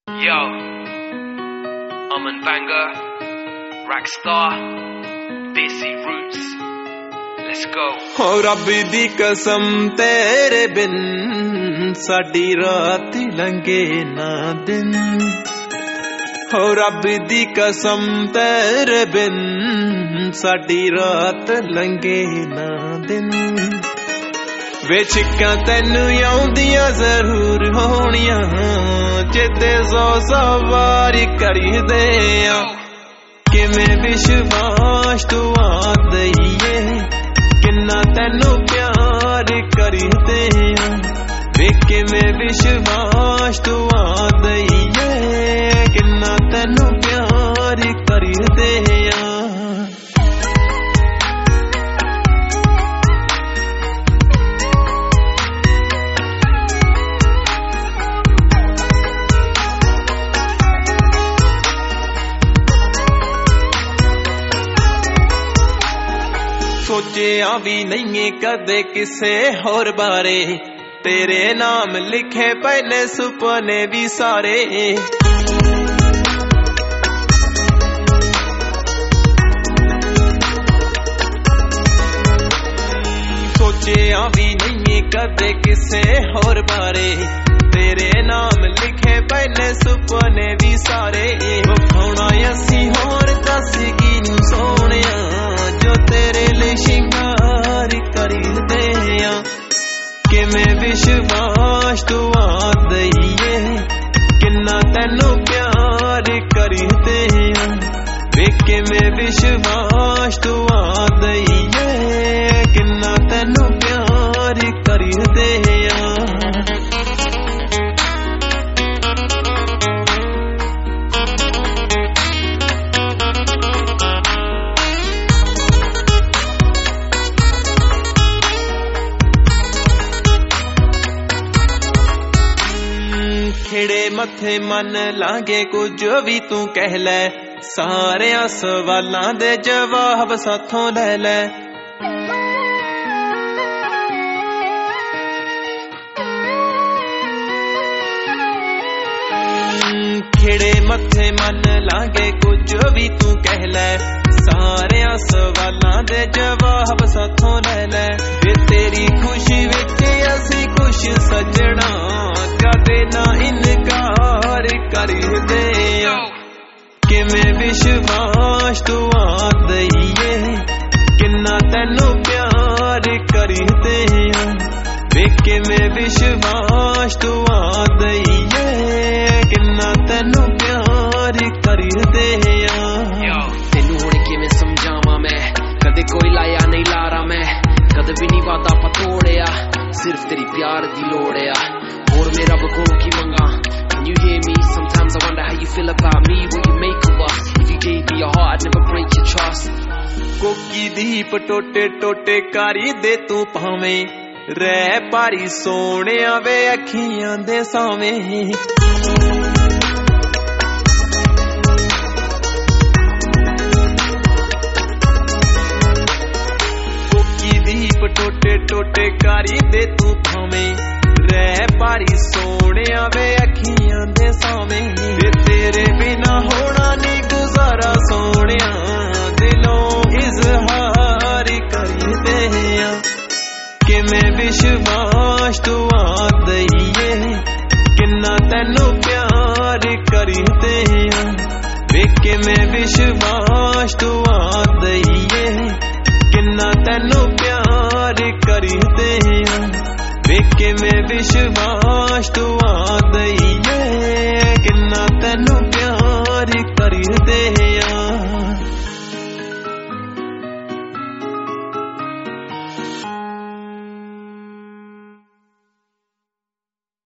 Yo, Aman Banger, Rackstar, Desi Roots, let's go. हो रब दी कसम तेरे बिन साडी रात लंघे ना दिन। हो रब दी कसम तेरे बिन साडी रात लंघे ना दिन। वे छिक्कां तैनू आउंदियां जरूर होणियां जिद्दे सौ सवारी करीदे आ। किवें विश्वास तू आदईए किन्ना तैनू प्यार करीदे आ। वे किवें विश्वास तू आदईए किन्ना तैनू प्यार करीदे आ। सोचिया भी नहीं कदे किसे होर बारे तेरे नाम लिखे पहले सुपने भी सारे। सोचिया भी नहीं कदे किसे होर बारे तेरे नाम लिखे पहले सुपने भी सारे। होना असी होर दस की सोने जो तेरे लिए शिंगार करीदे आ। किवें विश्वास तू आदईए किन्ना तैनू प्यार करीदे आ। वे किवें विश्वास तू आदईए किन्ना तैनू प्यार करीदे आ। खिड़े मथे मन लागे कुछ भी तू कह लै सारे सवालां दे जवाब साथों ले लै। खिड़े मथे मन लागे कुछ भी तू कह लै सारे सवालां दे जवाब साथों ले लै। वे तेरी खुशी विच असी खुश सजना कदे ना इनकार करीदे आ। किवें विश्वास तू आदईए किन्ना तैनू प्यार करीदे आ। वे किवें विश्वास तू आदईए किन्ना तैनू प्यार करीदे आ। तेनू हुण किवें समझावां मैं कदे कोई लाया नहीं लारा मैं कदे भी नहीं वादा पतोड़िया सिर्फ तेरी प्यार दी लोड़ आ। और मेरा बकों की मंगा Can you hear me? Sometimes I wonder how you feel about me. What you make of us? If you gave me your heart I'd never break your trust. कोकी दीप टोटे टोटे कारी दे तू भावें रै भारी सोने वे अखियां दे सावें। कोकी दीप टोटे टोटे कारी दे तू भावें रै भारी सोने वे अखियां दे सावें। तेरे बिना होना नहीं गुजारा सोनिया दिलों इजहार करीदे आ। किवें विश्वास तू आदईए किन्ना तैनू प्यार करीदे आ। वे किवें विश्वास तू आदईए किन्ना तैनू प्यार करीदे आ। वे किवें विश्वास तू आदईए किन्ना तैनू प्यार करीदे आ।